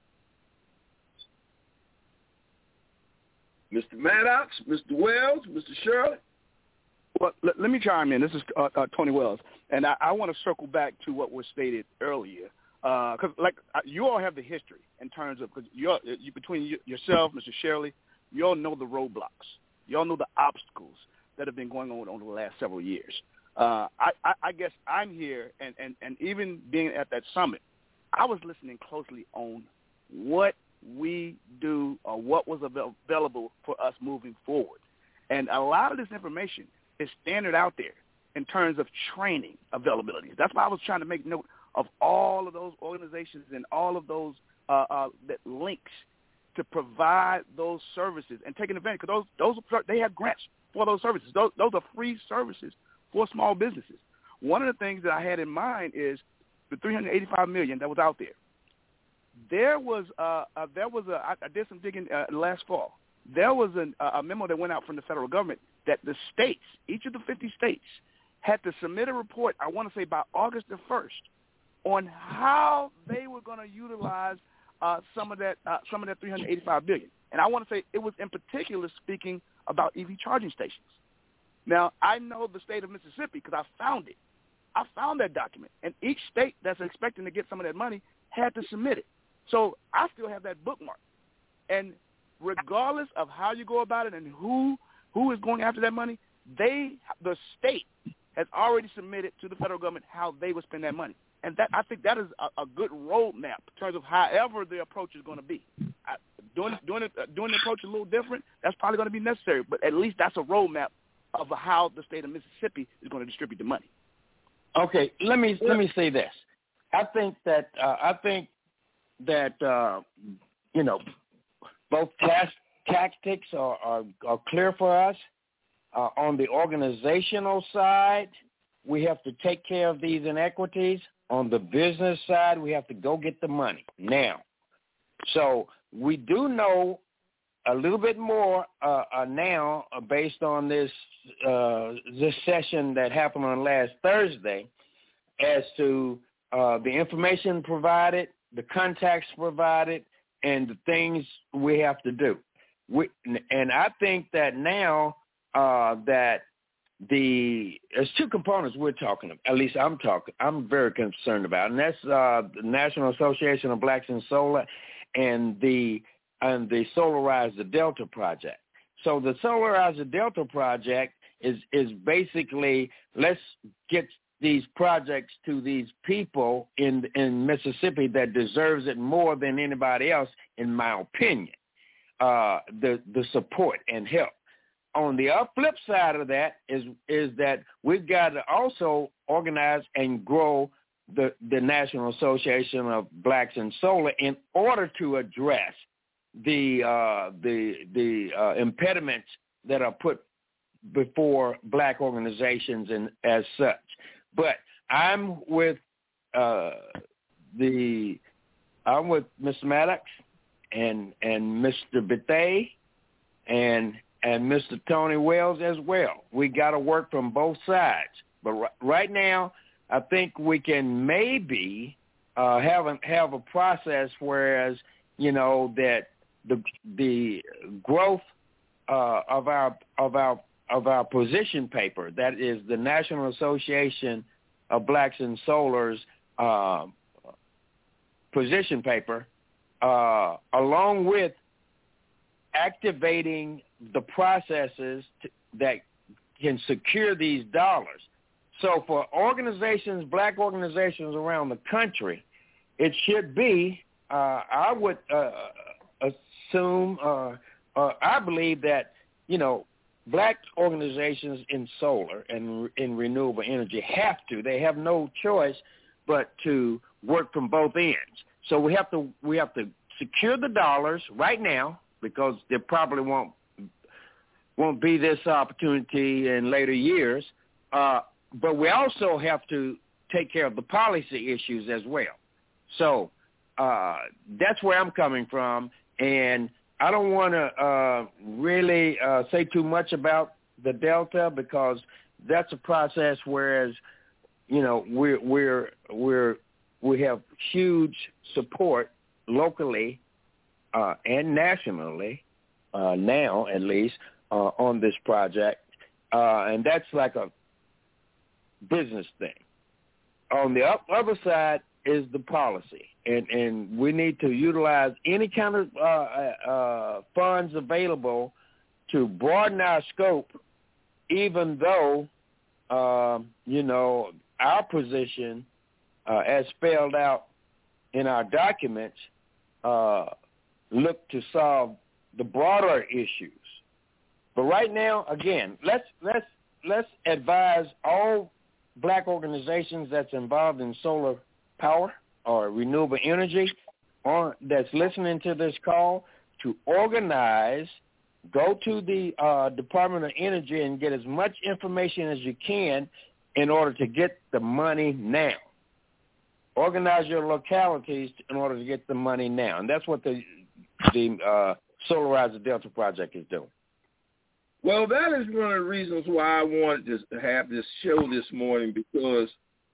Mister Maddox, Mister Wells, Mister Shirley? Well, let, let me chime in. This is uh, uh, Tony Wells, and I, I want to circle back to what was stated earlier, because uh, like uh, you all have the history in terms of, because you you, between you, yourself, Mister Shirley, you all know the roadblocks, you all know the obstacles that have been going on over the last several years. Uh, I, I, I guess I'm here, and, and, and even being at that summit, I was listening closely on what we do or what was avail- available for us moving forward. And a lot of this information is standard out there in terms of training availability. That's why I was trying to make note of all of those organizations and all of those uh, uh, that links to provide those services and taking advantage, because those, those they have grants for those services. Those, those are free services for small businesses. One of the things that I had in mind is the three hundred eighty-five million dollars that was out there. There was uh, uh, there was a I, I did some digging uh, last fall. There was an, uh, a memo that went out from the federal government that the states, each of the fifty states, had to submit a report, I want to say by August the first, on how they were going to utilize uh, some of that uh, some of that three hundred eighty-five billion dollars. And I want to say it was in particular speaking about E V charging stations. Now, I know the state of Mississippi because I found it. I found that document. And each state that's expecting to get some of that money had to submit it. So I still have that bookmark. And regardless of how you go about it and who who is going after that money, they the state has already submitted to the federal government how they will spend that money. And that I think that is a, a good roadmap in terms of however the approach is going to be. I, doing, doing, it, uh, doing the approach a little different, that's probably going to be necessary. But at least that's a roadmap of how the state of Mississippi is going to distribute the money. Okay, let me let me say this. I think that uh, I think that uh, you know both task, tactics are, are, are clear for us. Uh, on the organizational side, we have to take care of these inequities. On the business side, we have to go get the money now. So we do know a little bit more uh, uh, now uh, based on this uh, this session that happened on last Thursday as to uh, the information provided, the contacts provided, and the things we have to do. We, and I think that now uh, that the there's two components we're talking about. At least I'm talking. I'm very concerned about, and that's uh, the National Association of Blacks in Solar, and the and the Solarize the Delta project. So the Solarize the Delta project is is basically let's get these projects to these people in in Mississippi that deserves it more than anybody else, in my opinion. Uh, the the support and help. On the flip side of that is is that we've got to also organize and grow the, the National Association of Blacks in Solar in order to address the uh, the the uh, impediments that are put before black organizations and as such. But I'm with uh, the I'm with Mister Maddox and and Mister Bethea and and Mister Tony Wells as well. We got to work from both sides. But r- right now, I think we can maybe uh, have a, have a process whereas, you know, that the the growth uh, of our of our of our position paper, that is the National Association of Blacks in Solar's uh, position paper, uh, along with activating the processes to, that can secure these dollars. So for organizations, black organizations around the country, it should be, uh, I would uh, assume, uh, uh, I believe that, you know, black organizations in solar and in renewable energy have to, they have no choice but to work from both ends. So we have to, we have to secure the dollars right now, because there probably won't won't be this opportunity in later years. Uh, but we also have to take care of the policy issues as well. So uh, that's where I'm coming from, and I don't want to uh, really uh, say too much about the Delta, because that's a process. Whereas, you know, we're we're we're we have huge support locally Uh, and nationally, uh, now at least, uh, on this project. Uh, and that's like a business thing. On the up, other side is the policy. And, and we need to utilize any kind of uh, uh, funds available to broaden our scope, even though, uh, you know, our position, uh, as spelled out in our documents, uh, look to solve the broader issues. But right now, again, let's let's let's advise all black organizations that's involved in solar power or renewable energy, or that's listening to this call, to organize, go to the uh, Department of Energy and get as much information as you can in order to get the money now. Organize your localities in order to get the money now, and that's what the the uh, Solarize the Delta project is doing. Well, that is one of the reasons why I wanted to have this show this morning, because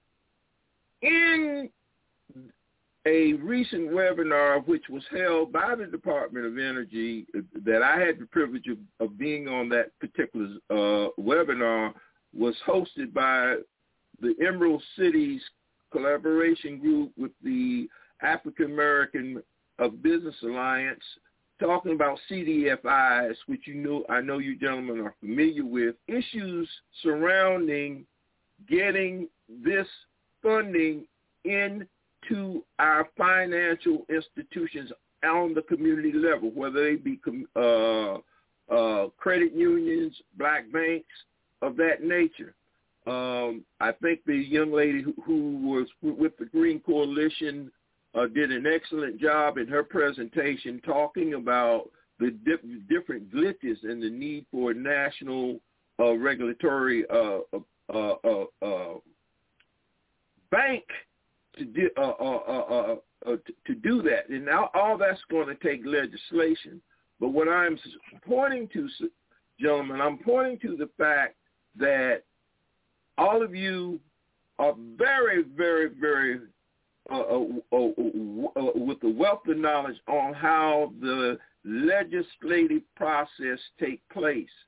in a recent webinar which was held by the Department of Energy, that I had the privilege of, of being on, that particular uh, webinar was hosted by the Emerald Cities collaboration group with the African American of Business Alliance, talking about C D F Is, which you know, I know you gentlemen are familiar with, issues surrounding getting this funding into our financial institutions on the community level, whether they be uh, uh, credit unions, black banks, of that nature. Um, I think the young lady who, who was with the Green Coalition Uh, did an excellent job in her presentation talking about the di- different glitches and the need for a national uh, regulatory uh, uh, uh, uh, bank to do, uh, uh, uh, uh, uh, to, to do that. And now all that's going to take legislation. But what I'm pointing to, gentlemen, I'm pointing to the fact that all of you are very, very, very Uh, uh, uh, uh, with the wealth of knowledge on how the legislative process take place.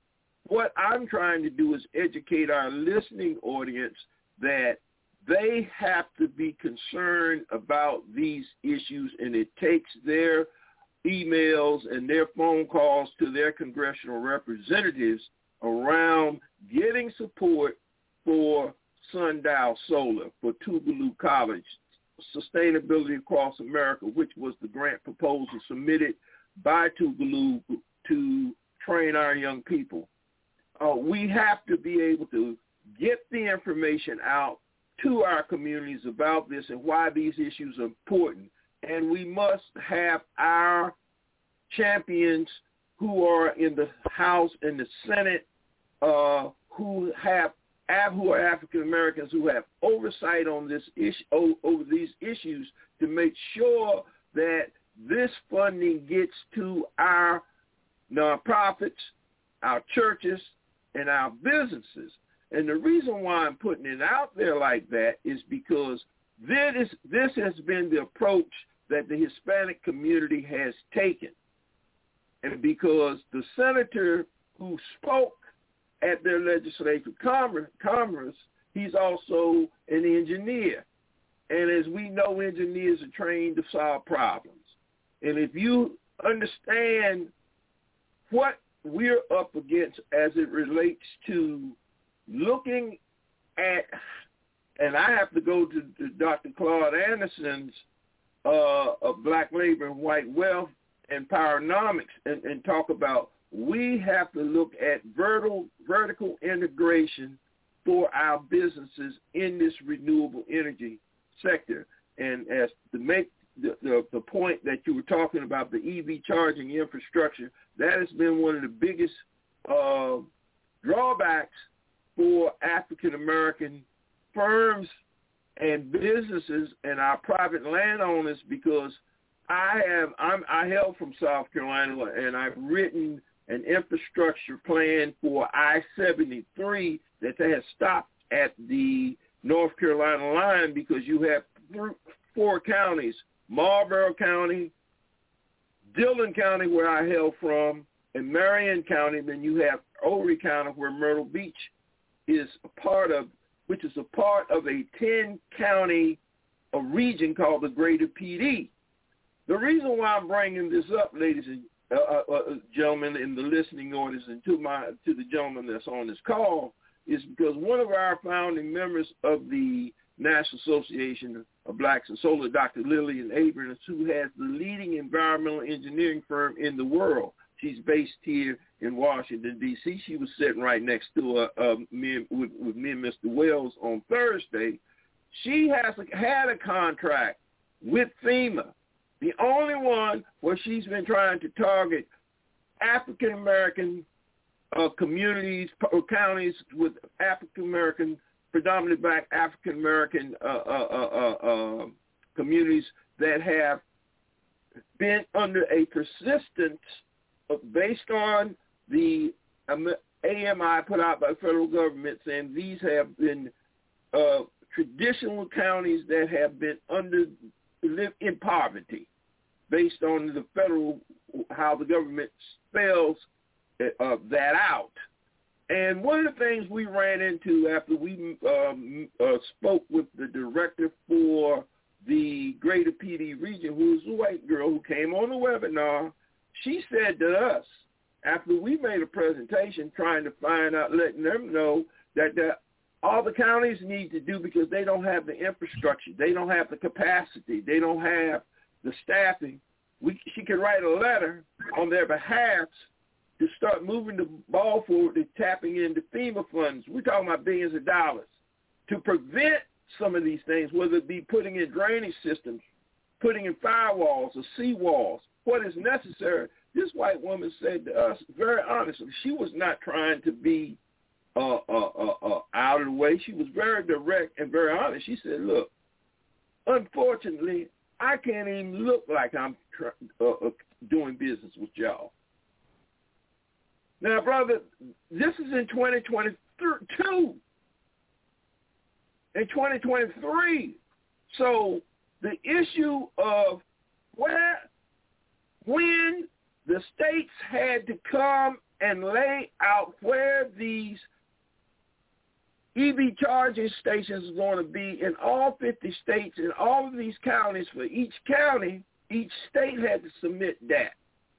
what I'm trying to do is educate our listening audience that they have to be concerned about these issues, and it takes their emails and their phone calls to their congressional representatives around getting support for Sundial Solar, for Tougaloo College, Sustainability Across America, which was the grant proposal submitted by Tougaloo to train our young people. Uh, we have to be able to get the information out to our communities about this and why these issues are important. And we must have our champions who are in the House and the Senate, uh, who have who are African Americans, who have oversight on this issue, over these issues, to make sure that this funding gets to our nonprofits, our churches, and our businesses. And the reason why I'm putting it out there like that is because this is, this has been the approach that the Hispanic community has taken. And because the senator who spoke at their legislative congress, he's also an engineer. And as we know, engineers are trained to solve problems. And if you understand what we're up against as it relates to looking at, and I have to go to, to Doctor Claude Anderson's uh, of Black Labor and White Wealth and Powernomics and, and talk about we have to look at vertical, vertical integration for our businesses in this renewable energy sector. And as to make the, the, the point that you were talking about, the E V charging infrastructure, that has been one of the biggest uh, drawbacks for African-American firms and businesses and our private landowners, because I have I'm, I hail from South Carolina, and I've written an infrastructure plan for I seventy-three that has stopped at the North Carolina line, because you have th- four counties, Marlborough County, Dillon County, where I hail from, and Marion County. Then you have Horry County, where Myrtle Beach is a part of, which is a part of a ten-county a region called the Greater P D. The reason why I'm bringing this up, ladies and uh, uh, gentlemen in the listening audience, and to my to the gentleman that's on this call, is because one of our founding members of the National Association of Blacks in Solar, Doctor Lillian Abrams, who has the leading environmental engineering firm in the world. She's based here in Washington, D C She was sitting right next to uh, uh, me, with, with me and Mister Wells on Thursday. She has a, had a contract with FEMA, the only one where she's been trying to target African-American uh, communities or counties with African-American, predominantly black African-American uh, uh, uh, uh, communities that have been under a persistence of, based on the um, A M I put out by the federal government, saying these have been uh, traditional counties that have been under live in poverty, based on the federal, how the government spells uh, that out. And one of the things we ran into after we um, uh, spoke with the director for the Greater P D region, who was a white girl who came on the webinar, she said to us, after we made a presentation trying to find out, letting them know that the, all the counties need to do, because they don't have the infrastructure, they don't have the capacity, they don't have the staffing. We, she could write a letter on their behalf to start moving the ball forward to tapping into FEMA funds. We're talking about billions of dollars to prevent some of these things, whether it be putting in drainage systems, putting in firewalls or seawalls, what is necessary. This white woman said to us, very honestly, she was not trying to be uh, uh, uh, uh, out of the way. She was very direct and very honest. She said, look, unfortunately, I can't even look like I'm tr- uh, uh, doing business with y'all. Now, brother, this is in twenty twenty-two. In twenty twenty-three. So the issue of where, when the states had to come and lay out where these E V charging stations are going to be in all fifty states and all of these counties. For each county, each state had to submit that.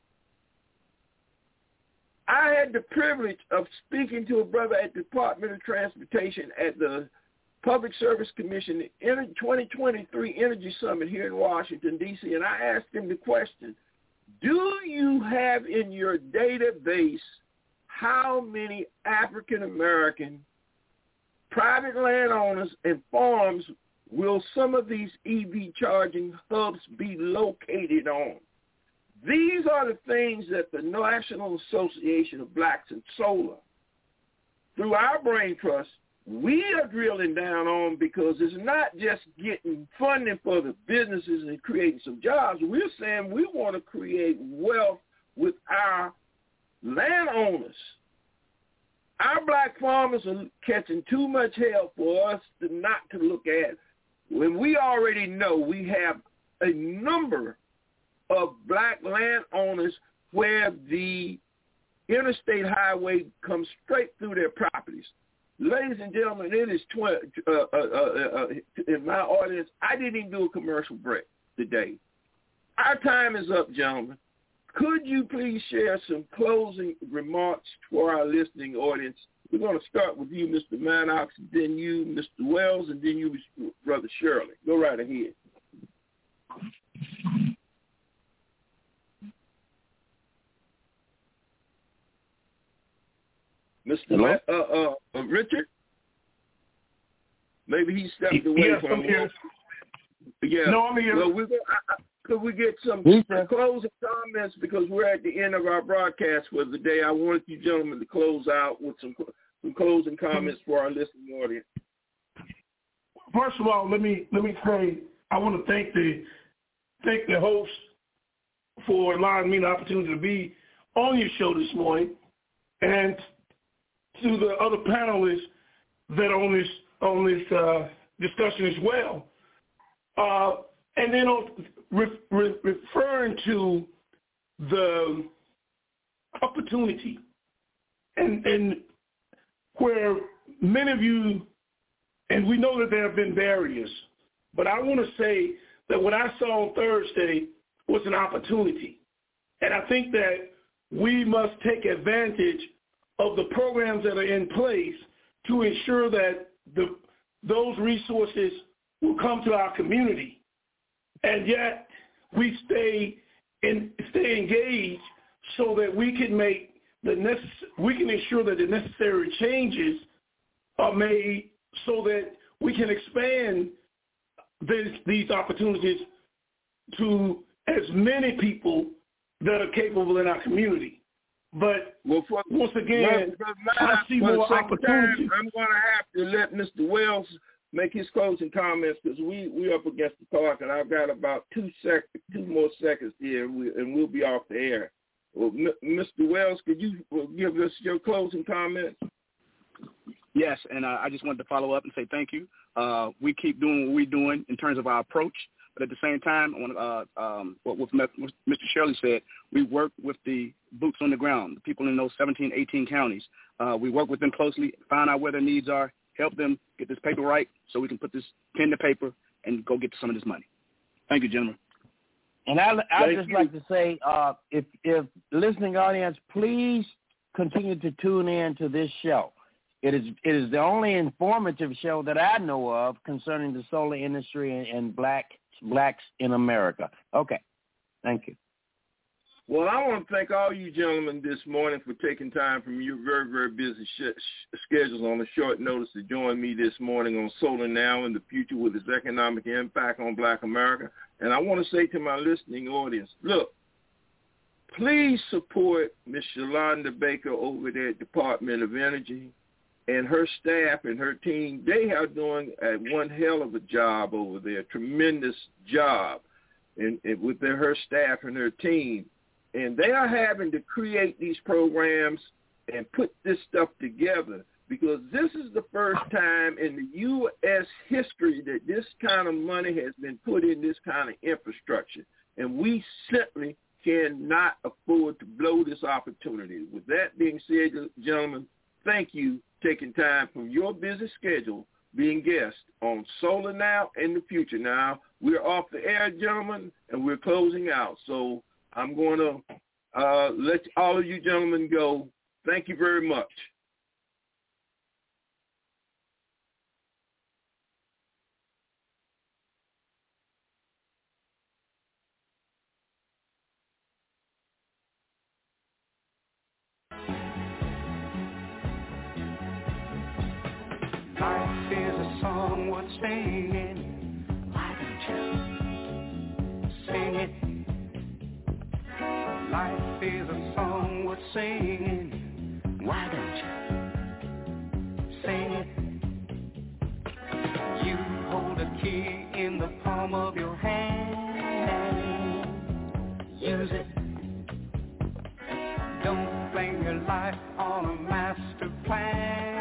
I had the privilege of speaking to a brother at the Department of Transportation at the Public Service Commission twenty twenty-three Energy Summit here in Washington, D C, and I asked him the question, do you have in your database how many African-American private landowners and farms will some of these E V charging hubs be located on? These are the things that the National Association of Blacks in Solar, through our brain trust, we are drilling down on, because it's not just getting funding for the businesses and creating some jobs. We're saying we want to create wealth with our landowners. Our black farmers are catching too much hell for us to not to look at, when we already know we have a number of black landowners where the interstate highway comes straight through their properties. Ladies and gentlemen, it is twenty, uh, uh, uh, uh, in my audience, I didn't even do a commercial break today. Our time is up, gentlemen. Could you please share some closing remarks for our listening audience? We're going to start with you, Mister Maddox, then you, Mister Wells, and then you, Brother Shirley. Go right ahead. Mister Ma- uh, uh, uh, Richard? Maybe he stepped away yes, from I'm here. Yeah. No, I'm here. Well, we're gonna, I, I, could we get some closing comments, because we're at the end of our broadcast for the day. I wanted you gentlemen to close out with some, some closing comments for our listening audience. First of all, let me let me say I want to thank the thank the host for allowing me the opportunity to be on your show this morning, and to the other panelists that are on this on this uh, discussion as well. Uh, and then on, re- re- referring to the opportunity, and, and where many of you, and we know that there have been barriers, but I want to say that what I saw on Thursday was an opportunity. And I think that we must take advantage of the programs that are in place to ensure that the, those resources will come to our community, and yet we stay in, stay engaged so that we can make the necess- we can ensure that the necessary changes are made so that we can expand this, these opportunities to as many people that are capable in our community. But well, for, once again, well, I see more opportunities. Time, I'm going to have to let Mister Wells make his closing comments, because we we up against the clock, and I've got about two sec two more seconds here, and, we, and we'll be off the air. Well, M- Mister Wells, could you give us your closing comments? Yes, and uh, I just wanted to follow up and say thank you. Uh, we keep doing what we're doing in terms of our approach, but at the same time, I want to, uh, um, what, what Mister Shirley said, we work with the boots on the ground, the people in those seventeen, eighteen counties. Uh, we work with them closely, find out where their needs are, help them get this paper right so we can put this pen to paper and go get some of this money. Thank you, gentlemen. And I, I'd just you. like to say, uh, if, if listening audience, please continue to tune in to this show. It is it is the only informative show that I know of concerning the solar industry and, and black blacks in America. Okay, thank you. Well, I want to thank all you gentlemen this morning for taking time from your very, very busy sh- schedules on a short notice to join me this morning on Solar Now and the Future with its economic impact on black America. And I want to say to my listening audience, look, please support Miz Shalonda Baker over there at Department of Energy and her staff and her team. They are doing a one hell of a job over there, tremendous job and, and with their, her staff and her team. And they are having to create these programs and put this stuff together, because this is the first time in the U S history that this kind of money has been put in this kind of infrastructure. And we simply cannot afford to blow this opportunity. With that being said, gentlemen, thank you for taking time from your busy schedule being guests on Solar Now and the Future. Now, we're off the air, gentlemen, and we're closing out. So I'm going to uh, let all of you gentlemen go. Thank you very much. Life is a song worth singing. Why don't you sing it? Life is a song worth singing. Why don't you sing it? You hold a key in the palm of your hand. Use it. Don't blame your life on a master plan.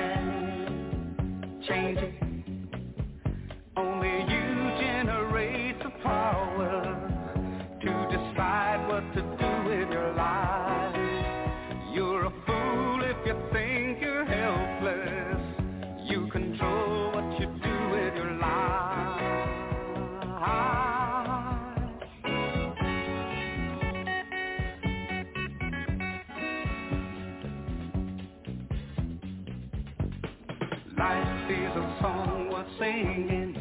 Change it. Only you generate the power to decide what to do with your life. You're a fool if you think you're helpless. You control what you do with your life. Life is a song worth singing.